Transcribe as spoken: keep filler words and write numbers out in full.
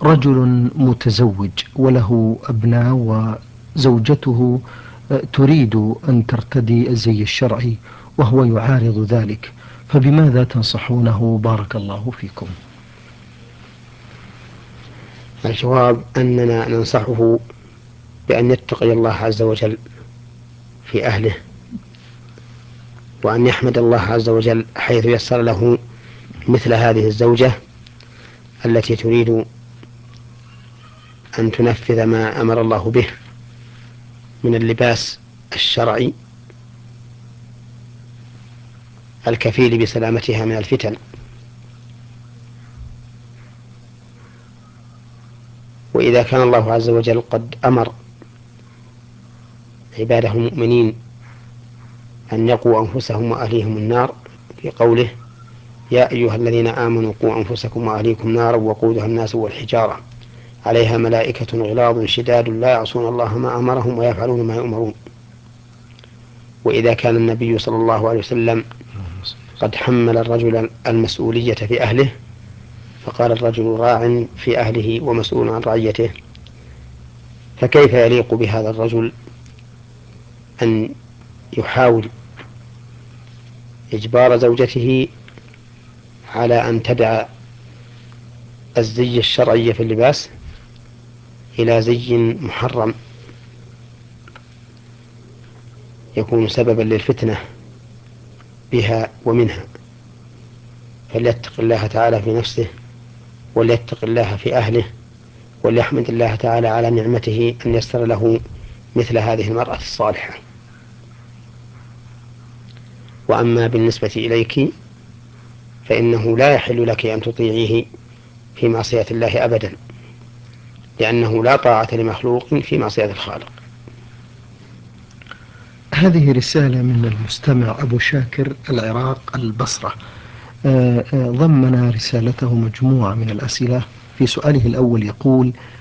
رجل متزوج وله أبناء وزوجته تريد أن ترتدي الزي الشرعي وهو يعارض ذلك، فبماذا تنصحونه بارك الله فيكم؟ الجواب أننا ننصحه بأن يتقي الله عز وجل في أهله، وأن يحمد الله عز وجل حيث يسر له مثل هذه الزوجة التي تريد أن تنفذ ما أمر الله به من اللباس الشرعي الكفيل بسلامتها من الفتن. وإذا كان الله عز وجل قد أمر عباده المؤمنين أن يقوا أنفسهم وأهليهم النار في قوله: يا أيها الذين آمنوا قوا أنفسكم وأهليكم نارا وقودها الناس والحجارة عليها ملائكة غلاظ شداد لا يعصون الله ما أمرهم ويفعلون ما يؤمرون. وإذا كان النبي صلى الله عليه وسلم قد حمل الرجل المسؤولية في أهله، فقال: الرجل راع في أهله ومسؤول عن رعيته، فكيف يليق بهذا الرجل أن يحاول إجبار زوجته على أن تدع الزي الشرعي في اللباس إلى زي محرم يكون سببا للفتنة بها ومنها؟ فليتق الله تعالى في نفسه، وليتق الله في أهله، وليحمد الله تعالى على نعمته أن يسر له مثل هذه المرأة الصالحة. وأما بالنسبة إليك فإنه لا يحل لك أن تطيعيه في معصية الله أبدا، لأنه لا طاعة لمخلوق في معصية الخالق. هذه رسالة من المستمع أبو شاكر العراق البصرة. ضمن رسالته مجموعة من الأسئلة. في سؤاله الأول يقول: